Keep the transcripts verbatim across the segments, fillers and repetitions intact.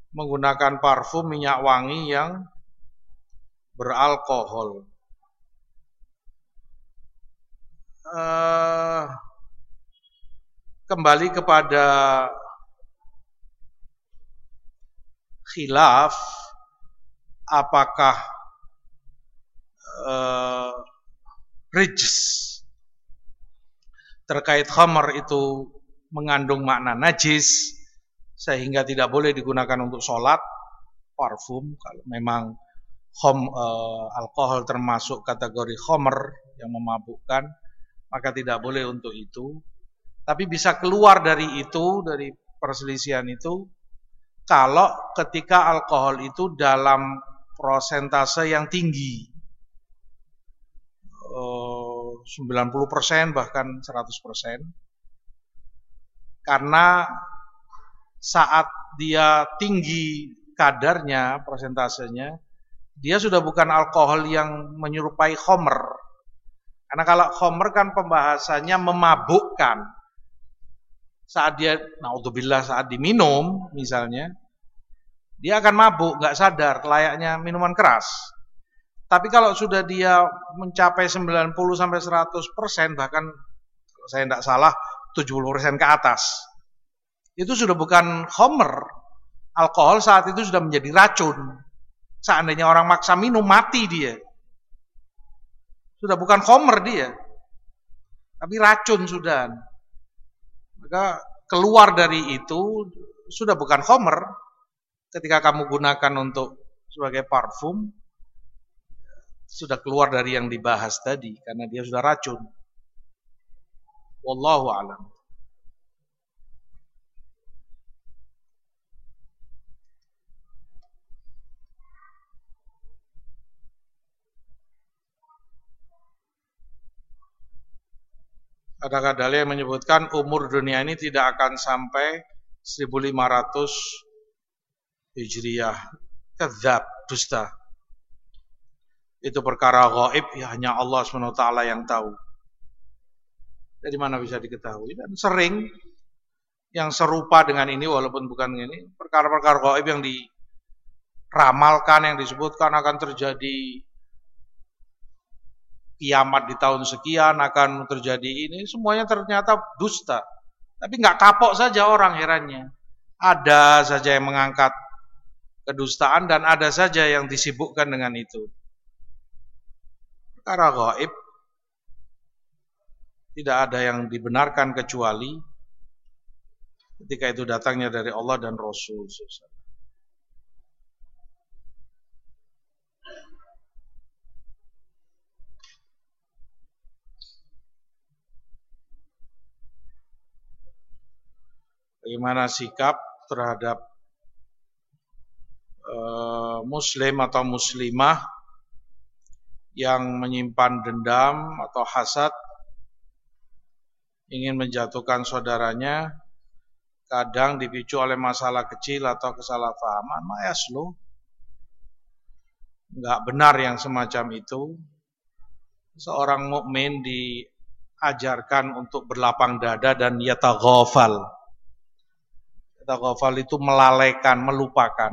menggunakan parfum minyak wangi yang beralkohol. Uh, kembali kepada khilaf apakah uh, rijs terkait khamar itu mengandung makna najis sehingga tidak boleh digunakan untuk sholat. Parfum kalau memang khom, uh, alkohol termasuk kategori khamar yang memabukkan, maka tidak boleh untuk itu. Tapi bisa keluar dari itu, dari perselisihan itu, kalau ketika alkohol itu dalam prosentase yang tinggi, sembilan puluh persen bahkan seratus persen. Karena saat dia tinggi kadarnya, persentasenya, dia sudah bukan alkohol yang menyerupai khamr. Karena kalau khamr kan pembahasannya memabukkan. Saat dia, naudzubillah, saat diminum misalnya, dia akan mabuk, nggak sadar, layaknya minuman keras. Tapi kalau sudah dia mencapai sembilan puluh sampai seratus persen, bahkan kalau saya tidak salah tujuh puluh persen ke atas, itu sudah bukan khamr. Alkohol saat itu sudah menjadi racun. Seandainya orang maksa minum, mati dia. Sudah bukan khamr dia, tapi racun sudah. Maka keluar dari itu sudah bukan khamr. Ketika kamu gunakan untuk sebagai parfum, sudah keluar dari yang dibahas tadi karena dia sudah racun. Wallahu a'lam. Adakah dalil yang menyebutkan umur dunia ini tidak akan sampai seribu lima ratus Hijriyah? Kadzab, dusta. Itu perkara gaib, ya hanya Allah subhanahu wa taala yang tahu. Dari mana bisa diketahui? Dan sering yang serupa dengan ini, walaupun bukan ini, perkara-perkara gaib yang diramalkan, yang disebutkan akan terjadi kiamat di tahun sekian, akan terjadi ini, semuanya ternyata dusta. Tapi nggak kapok saja orang, herannya. Ada saja yang mengangkat kedustaan dan ada saja yang disibukkan dengan itu. Perkara gaib tidak ada yang dibenarkan kecuali ketika itu datangnya dari Allah dan Rasul. Bagaimana sikap terhadap uh, muslim atau muslimah yang menyimpan dendam atau hasad, ingin menjatuhkan saudaranya, kadang dipicu oleh masalah kecil atau kesalahpahaman. Mayaslu, enggak benar yang semacam itu. Seorang mukmin diajarkan untuk berlapang dada dan yataghafal. Yataghafal itu melalaikan, melupakan.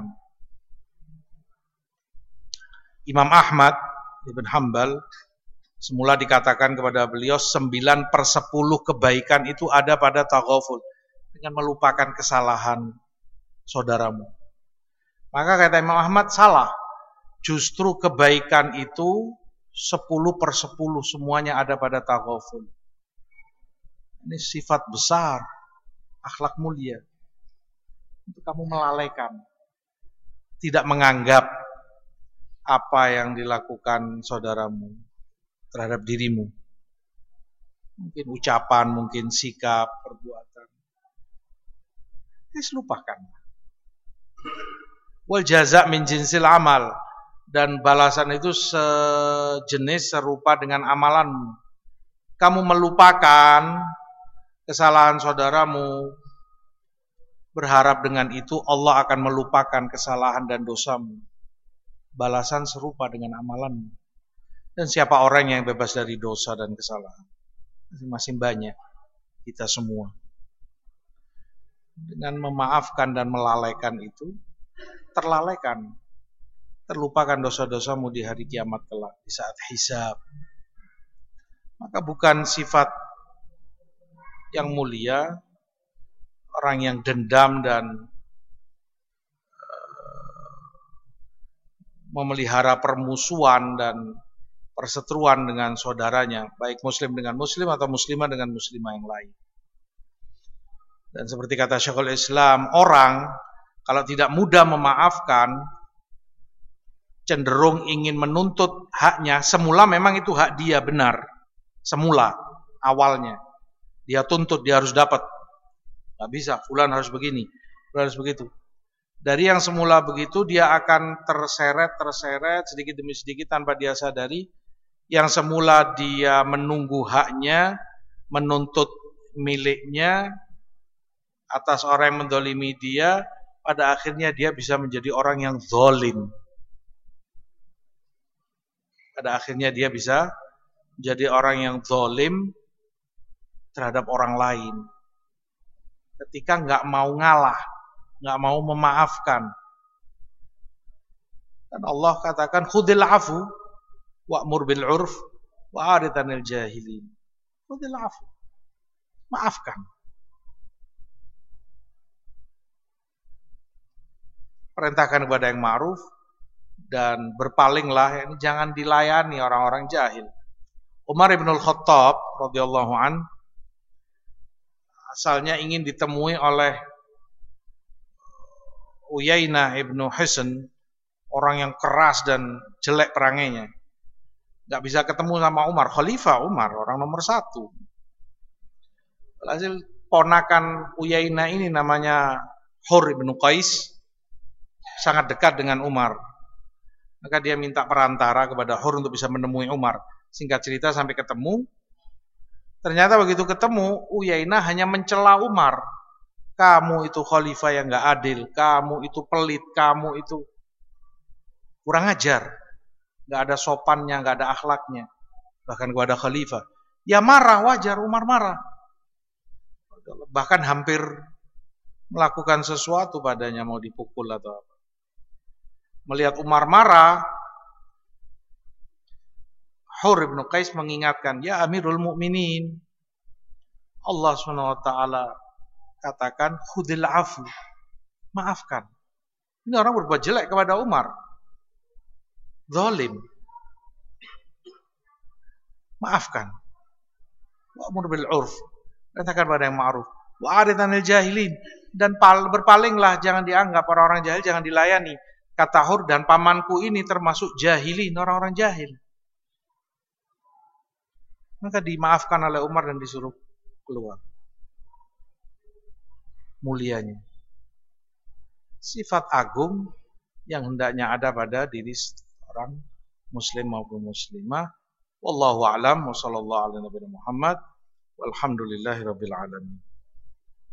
Imam Ahmad Ibn Hanbal semula dikatakan kepada beliau sembilan per sepuluh kebaikan itu ada pada taghaful, dengan melupakan kesalahan saudaramu. Maka kata Imam Ahmad, salah. Justru kebaikan itu sepuluh per sepuluh semuanya ada pada taghaful. Ini sifat besar, akhlak mulia. Untuk kamu melalaikan, tidak menganggap apa yang dilakukan saudaramu terhadap dirimu. Mungkin ucapan, mungkin sikap, perbuatan. Terus lupakan. Wal jaza' min jinsil amal. Dan balasan itu sejenis serupa dengan amalanmu. Kamu melupakan kesalahan saudaramu, berharap dengan itu Allah akan melupakan kesalahan dan dosamu. Balasan serupa dengan amalanmu. Dan siapa orang yang bebas dari dosa dan kesalahan? Masing-masing banyak, kita semua. Dengan memaafkan dan melalaikan itu, terlalaikan, terlupakan dosa-dosamu di hari kiamat kelak, di saat hisab. Maka bukan sifat yang mulia orang yang dendam dan memelihara permusuhan dan perseteruan dengan saudaranya, baik muslim dengan muslim atau muslimah dengan muslimah yang lain. Dan seperti kata Syekhul Islam, orang kalau tidak mudah memaafkan, cenderung ingin menuntut haknya. Semula memang itu hak dia, benar. Semula, awalnya. Dia tuntut, dia harus dapat. Gak bisa, fulan harus begini, fulan harus begitu. Dari yang semula begitu, dia akan terseret-terseret sedikit demi sedikit tanpa dia sadari. Yang semula dia menunggu haknya, menuntut miliknya atas orang yang mendolimi dia, pada akhirnya dia bisa menjadi orang yang zalim. Pada akhirnya dia bisa menjadi orang yang zalim terhadap orang lain. Ketika nggak mau ngalah, nggak mau memaafkan. Dan Allah katakan khudil afu wa'mur bil 'urf wa'rid 'anil jahilin. Khudil afu. Maafkan. Perintahkan kepada yang ma'ruf dan berpalinglah, ini jangan dilayani orang-orang jahil. Umar ibn al-Khattab radhiyallahu an asalnya ingin ditemui oleh Uyainah ibnu Hisn, orang yang keras dan jelek perangainya. Gak bisa ketemu sama Umar, Khalifah Umar, orang nomor satu. Hasil ponakan Uyainah ini namanya Hur ibnu Qais, sangat dekat dengan Umar. Maka dia minta perantara kepada Hur untuk bisa menemui Umar. Singkat cerita sampai ketemu. Ternyata begitu ketemu, Uyainah hanya mencela Umar. Kamu itu khalifah yang gak adil, kamu itu pelit, kamu itu kurang ajar. Gak ada sopannya, gak ada akhlaknya. Bahkan kepada khalifah. Ya marah, wajar Umar marah. Bahkan hampir melakukan sesuatu padanya, mau dipukul atau apa. Melihat Umar marah, Hur ibn Qais mengingatkan, ya Amirul Mukminin, Allah subhanahu wa taala katakan khudil afu, maafkan. Ini orang berbuat jelek kepada Umar, zalim, maafkan. Wa'mur bil 'urf, katakan pada yang ma'ruf, wa'rid 'anil jahilin, dan berpalinglah, jangan dianggap orang-orang jahil, jangan dilayani. Kata Hur, dan pamanku ini termasuk jahilin, orang-orang jahil. Maka dimaafkan oleh Umar dan disuruh keluar. Mulianya. Sifat agung yang hendaknya ada pada diri orang muslim maupun muslimah. Wallahu a'lam wa sallallahu ala nabiyina Muhammad walhamdulillahi rabbil alamin.